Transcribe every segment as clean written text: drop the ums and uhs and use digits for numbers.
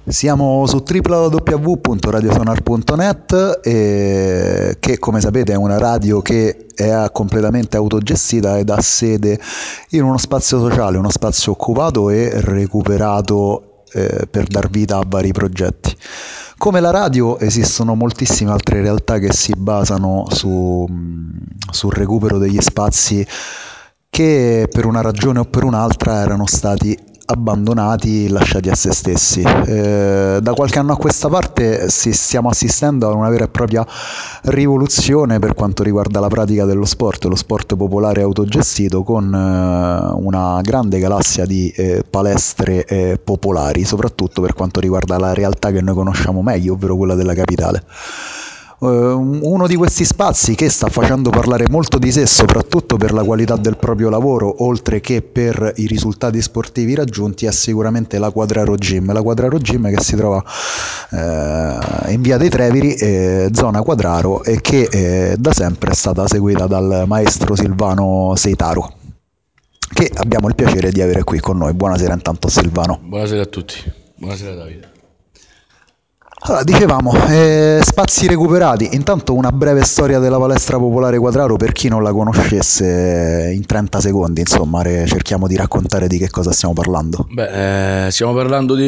Siamo su www.radiosonar.net che come sapete è una radio che è completamente autogestita ed ha sede in uno spazio sociale, uno spazio occupato e recuperato per dar vita a vari progetti. Come la radio esistono moltissime altre realtà che si basano sul recupero degli spazi che per una ragione o per un'altra erano stati abbandonati, lasciati a se stessi. Da qualche anno a questa parte stiamo assistendo a una vera e propria rivoluzione per quanto riguarda la pratica dello sport, lo sport popolare autogestito, con una grande galassia di palestre popolari, soprattutto per quanto riguarda la realtà che noi conosciamo meglio, ovvero quella della capitale. Uno di questi spazi che sta facendo parlare molto di sé, soprattutto per la qualità del proprio lavoro, oltre che per i risultati sportivi raggiunti, è sicuramente la Quadraro Gym. La Quadraro Gym che si trova in via dei Treviri, zona Quadraro, e che da sempre è stata seguita dal maestro Silvano Seitaro, che abbiamo il piacere di avere qui con noi. Buonasera intanto Silvano. Buonasera a tutti, buonasera Davide. Allora, dicevamo, spazi recuperati. Intanto una breve storia della palestra popolare Quadraro per chi non la conoscesse, in 30 secondi, insomma, cerchiamo di raccontare di che cosa stiamo parlando. Stiamo parlando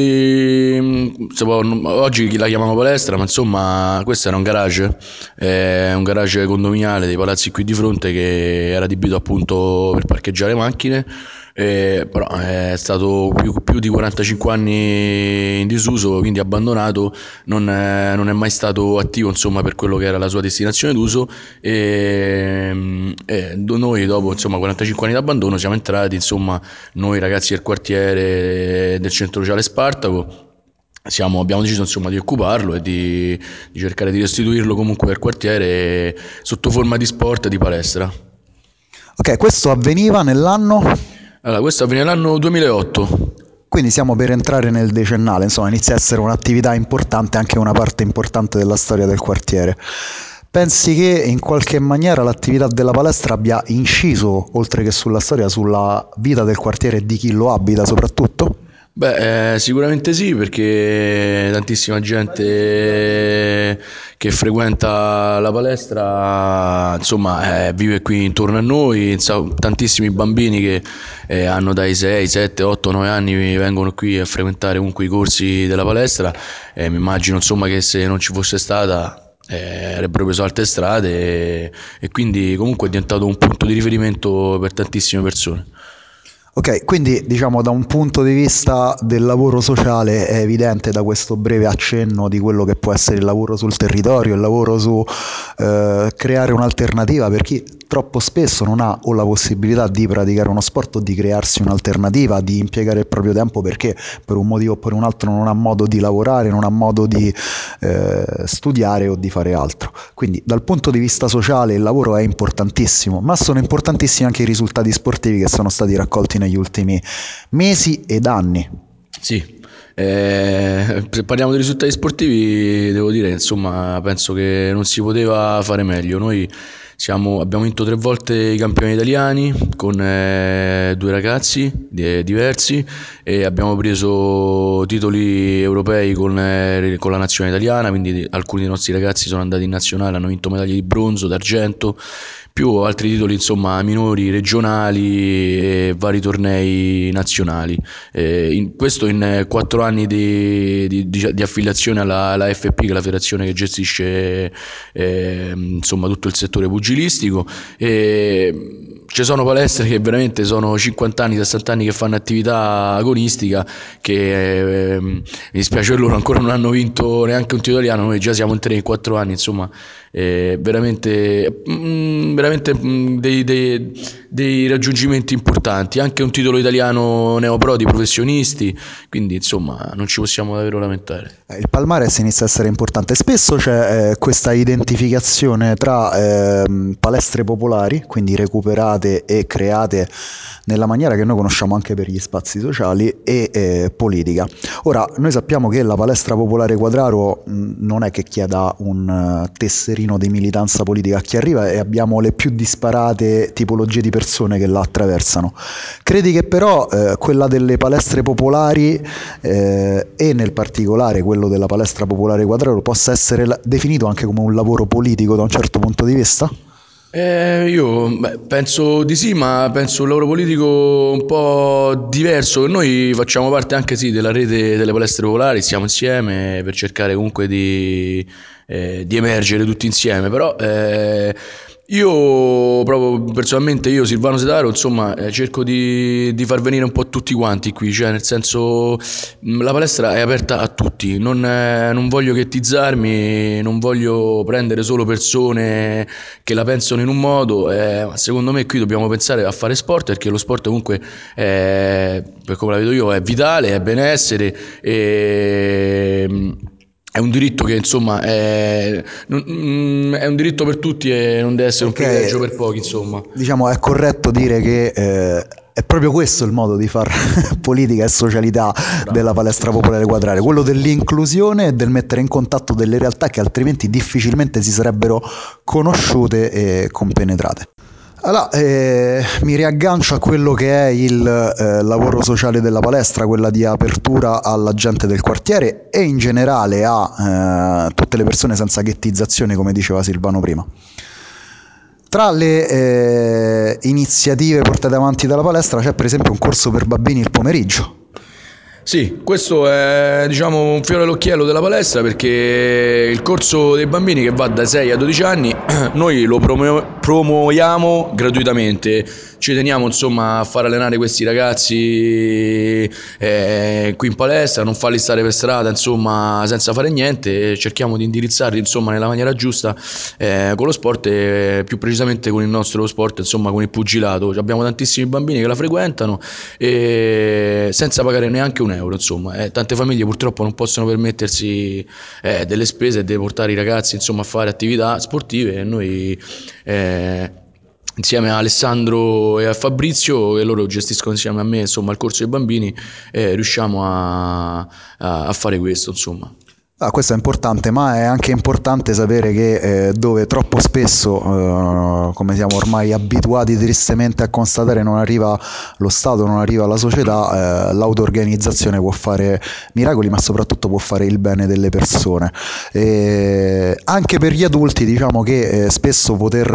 oggi la chiamiamo palestra, ma insomma questo era un garage condominiale dei palazzi qui di fronte che era adibito appunto per parcheggiare macchine. Però è stato più di 45 anni in disuso, quindi abbandonato, non è mai stato attivo insomma per quello che era la sua destinazione d'uso e noi dopo insomma 45 anni d'abbandono siamo entrati, insomma, noi ragazzi del quartiere del centro sociale Spartaco. Abbiamo deciso insomma di occuparlo e di cercare di restituirlo comunque per quartiere sotto forma di sport e di palestra. Ok, questo avveniva nell'anno? Allora, questo avviene l'anno 2008. Quindi siamo per entrare nel decennale, insomma, inizia a essere un'attività importante, anche una parte importante della storia del quartiere. Pensi che in qualche maniera l'attività della palestra abbia inciso, oltre che sulla storia, sulla vita del quartiere e di chi lo abita soprattutto? Sicuramente sì, perché tantissima gente che frequenta la palestra, insomma, vive qui intorno a noi, tantissimi bambini che hanno dai 6, 7, 8, 9 anni vengono qui a frequentare comunque i corsi della palestra e mi immagino, insomma, che se non ci fosse stata avrebbero preso altre strade e quindi comunque è diventato un punto di riferimento per tantissime persone. Ok, quindi diciamo da un punto di vista del lavoro sociale è evidente da questo breve accenno di quello che può essere il lavoro sul territorio, il lavoro su creare un'alternativa per chi troppo spesso non ha o la possibilità di praticare uno sport o di crearsi un'alternativa, di impiegare il proprio tempo perché per un motivo o per un altro non ha modo di lavorare, non ha modo di studiare o di fare altro. Quindi dal punto di vista sociale il lavoro è importantissimo, ma sono importantissimi anche i risultati sportivi che sono stati raccolti negli ultimi mesi ed anni. Sì, se parliamo di risultati sportivi, devo dire, insomma, penso che non si poteva fare meglio. Noi abbiamo vinto 3 volte i campioni italiani con 2 ragazzi diversi e abbiamo preso titoli europei con la nazionale italiana, quindi alcuni dei nostri ragazzi sono andati in nazionale, hanno vinto medaglie di bronzo, d'argento, più altri titoli insomma minori, regionali e vari tornei nazionali. Questo in 4 anni di affiliazione alla FP, che è la federazione che gestisce insomma tutto il settore pugilistico. Ci sono palestre che veramente sono 50 anni, 60 anni che fanno attività agonistica, che mi dispiace per loro ancora non hanno vinto neanche un titolo italiano. Noi già siamo in 3 in 4 anni, insomma, veramente dei raggiungimenti importanti, anche un titolo italiano neopro di professionisti, quindi insomma non ci possiamo davvero lamentare. Il palmarès inizia a essere importante. Spesso c'è questa identificazione tra palestre popolari, quindi recuperate pensate e create nella maniera che noi conosciamo anche per gli spazi sociali e politica. Ora, noi sappiamo che la Palestra Popolare Quadraro non è che chieda un tesserino di militanza politica a chi arriva, e abbiamo le più disparate tipologie di persone che la attraversano. Credi che però quella delle palestre popolari e nel particolare quello della Palestra Popolare Quadraro possa essere definito anche come un lavoro politico da un certo punto di vista? Penso di sì, ma penso un lavoro politico un po' diverso. Noi facciamo parte anche sì della rete delle palestre popolari, stiamo insieme per cercare comunque di emergere tutti insieme, però io proprio personalmente, io Silvano Setaro, insomma, cerco di far venire un po' tutti quanti qui, cioè nel senso la palestra è aperta a tutti, non voglio ghettizzarmi, non voglio prendere solo persone che la pensano in un modo, ma secondo me qui dobbiamo pensare a fare sport, perché lo sport comunque, per come la vedo io, è vitale, è benessere, è un diritto che insomma è un diritto per tutti e non deve essere un privilegio per pochi, insomma. Diciamo, è corretto dire che è proprio questo il modo di far politica e socialità della Bravo, Palestra sì, sì, Popolare sì, Quadrare, sì. quello dell'inclusione e del mettere in contatto delle realtà che altrimenti difficilmente si sarebbero conosciute e compenetrate. Allora, mi riaggancio a quello che è il lavoro sociale della palestra, quella di apertura alla gente del quartiere e in generale a tutte le persone senza ghettizzazione, come diceva Silvano prima. Tra le iniziative portate avanti dalla palestra c'è per esempio un corso per bambini il pomeriggio. Sì, questo è diciamo un fiore all'occhiello della palestra, perché il corso dei bambini che va da 6 a 12 anni noi lo promuoviamo gratuitamente. Ci teniamo insomma a far allenare questi ragazzi qui in palestra, non farli stare per strada insomma senza fare niente, e cerchiamo di indirizzarli insomma nella maniera giusta con lo sport, e più precisamente con il nostro sport, insomma con il pugilato. Abbiamo tantissimi bambini che la frequentano e senza pagare neanche un euro, insomma. Tante famiglie purtroppo non possono permettersi delle spese e di portare i ragazzi insomma a fare attività sportive, e noi insieme a Alessandro e a Fabrizio, che loro gestiscono insieme a me insomma il corso dei bambini, riusciamo a fare questo, insomma. Ah, questo è importante, ma è anche importante sapere che dove troppo spesso, come siamo ormai abituati tristemente a constatare, non arriva lo Stato, non arriva la società, l'auto-organizzazione può fare miracoli, ma soprattutto può fare il bene delle persone. Anche per gli adulti, diciamo che spesso poter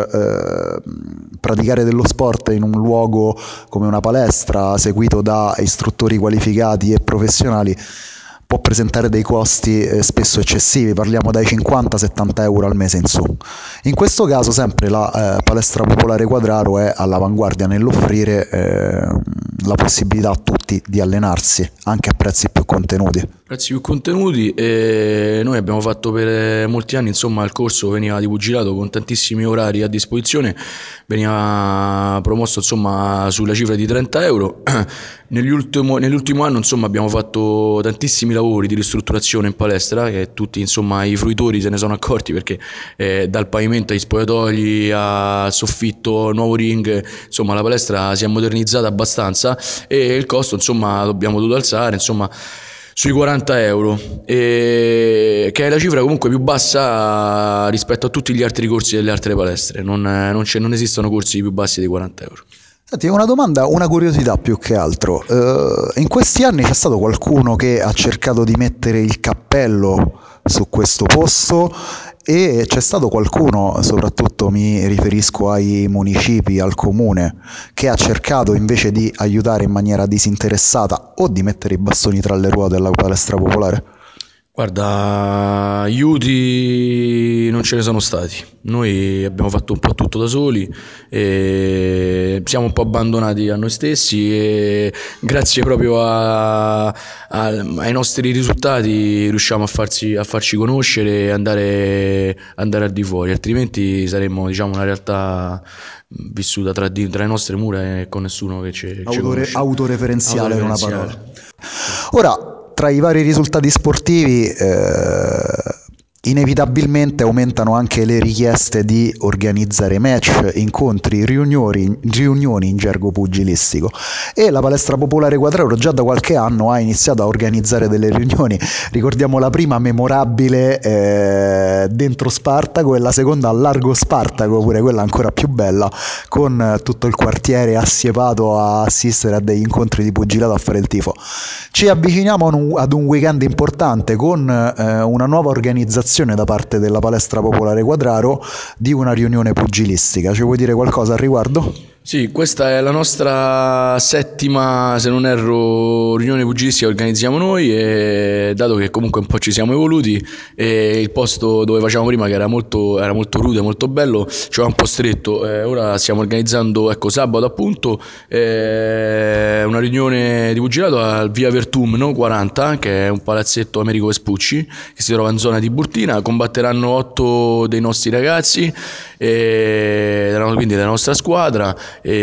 praticare dello sport in un luogo come una palestra, seguito da istruttori qualificati e professionali, può presentare dei costi spesso eccessivi, parliamo dai 50-70 euro al mese in su. In questo caso sempre la Palestra Popolare Quadraro è all'avanguardia nell'offrire la possibilità a tutti di allenarsi, anche a prezzi più contenuti. Prezzi più contenuti, e noi abbiamo fatto per molti anni insomma il corso veniva di pugilato con tantissimi orari a disposizione, veniva promosso insomma sulla cifra di 30 euro. Nell'ultimo anno insomma abbiamo fatto tantissimi lavori di ristrutturazione in palestra, che tutti insomma i fruitori se ne sono accorti, perché dal pavimento ai spogliatoi al soffitto, nuovo ring, insomma la palestra si è modernizzata abbastanza, e il costo insomma abbiamo dovuto alzare insomma sui 40 euro, che è la cifra comunque più bassa rispetto a tutti gli altri corsi delle altre palestre. Non esistono corsi più bassi di 40 euro. Senti, una domanda, una curiosità più che altro. In questi anni c'è stato qualcuno che ha cercato di mettere il cappello su questo posto, e c'è stato qualcuno, soprattutto mi riferisco ai municipi, al comune, che ha cercato invece di aiutare in maniera disinteressata o di mettere i bastoni tra le ruote alla palestra popolare? Guarda, aiuti non ce ne sono stati. Noi abbiamo fatto un po' tutto da soli e siamo un po' abbandonati a noi stessi, e grazie proprio ai nostri risultati riusciamo a farci conoscere e andare al di fuori, altrimenti saremmo diciamo una realtà vissuta tra le nostre mura e con nessuno che ci conosce. Autoreferenziale in una parola. Autoreferenziale. Sì. Ora, tra i vari risultati sportivi inevitabilmente aumentano anche le richieste di organizzare match, incontri, riunioni in gergo pugilistico, e la Palestra Popolare Quadraro già da qualche anno ha iniziato a organizzare delle riunioni. Ricordiamo la prima memorabile dentro Spartaco e la seconda a Largo Spartaco, pure quella ancora più bella, con tutto il quartiere assiepato a assistere a degli incontri di pugilato, a fare il tifo. Ci avviciniamo ad un weekend importante con una nuova organizzazione da parte della Palestra Popolare Quadraro di una riunione pugilistica. Ci vuoi dire qualcosa al riguardo? Sì, questa è la nostra settima, se non erro, riunione pugilistica che organizziamo noi, e dato che comunque un po' ci siamo evoluti e il posto dove facevamo prima, che era molto rude, molto bello, ci va un po' stretto, ora stiamo organizzando, ecco, sabato appunto, una riunione di pugilato al Via Vertum, no? 40, che è un palazzetto Amerigo Vespucci, che si trova in zona di Burtina. Combatteranno 8 dei nostri ragazzi, quindi della nostra squadra.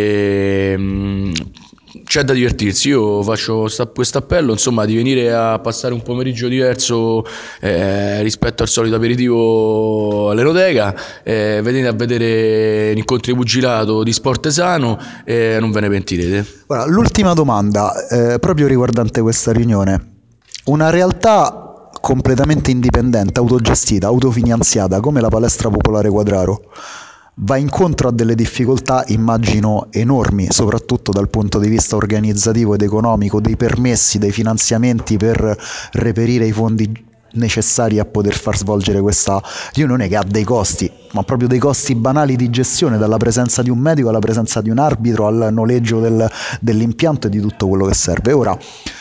C'è da divertirsi. Io faccio questo appello, insomma, di venire a passare un pomeriggio diverso rispetto al solito aperitivo all'Enoteca, venite a vedere incontri di pugilato di sport sano e non ve ne pentirete. Ora, l'ultima domanda, proprio riguardante questa riunione. Una realtà completamente indipendente, autogestita, autofinanziata come la Palestra Popolare Quadraro va incontro a delle difficoltà, immagino, enormi, soprattutto dal punto di vista organizzativo ed economico, dei permessi, dei finanziamenti per reperire i fondi necessari a poter far svolgere questa riunione, che ha dei costi, ma proprio dei costi banali di gestione, dalla presenza di un medico alla presenza di un arbitro, al noleggio dell'impianto e di tutto quello che serve. Ora,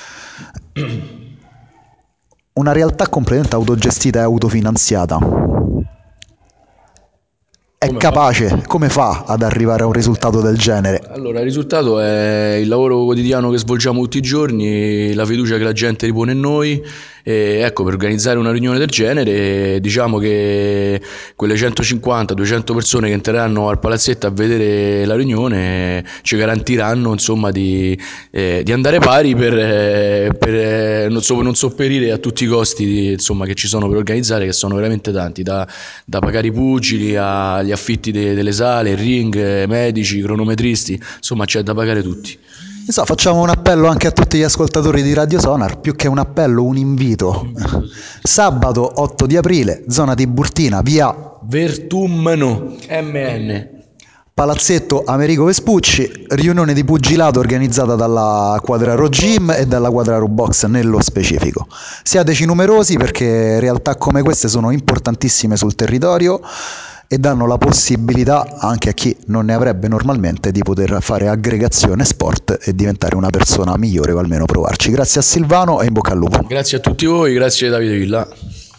una realtà completamente autogestita e autofinanziata è Come fa? capace, come fa ad arrivare a un risultato del genere? Allora, il risultato è il lavoro quotidiano che svolgiamo tutti i giorni, la fiducia che la gente ripone in noi. E ecco, per organizzare una riunione del genere, diciamo che quelle 150-200 persone che entreranno al palazzetto a vedere la riunione ci garantiranno, insomma, di andare pari per non sopperire a tutti i costi, insomma, che ci sono per organizzare, che sono veramente tanti, da pagare i pugili agli affitti delle sale, ring, medici, cronometristi, insomma c'è da pagare tutti. Facciamo un appello anche a tutti gli ascoltatori di Radio Sonar, più che un appello, un invito. Invito, sì. Sabato 8 di aprile, zona Tiburtina, via Vertumno, MN. Palazzetto Amerigo Vespucci, riunione di pugilato organizzata dalla Quadraro Gym e dalla Quadraro Box nello specifico. Siateci numerosi, perché realtà come queste sono importantissime sul territorio e danno la possibilità anche a chi non ne avrebbe normalmente di poter fare aggregazione sport e diventare una persona migliore, o almeno provarci. Grazie a Silvano e in bocca al lupo. Grazie a tutti voi, grazie Davide Villa.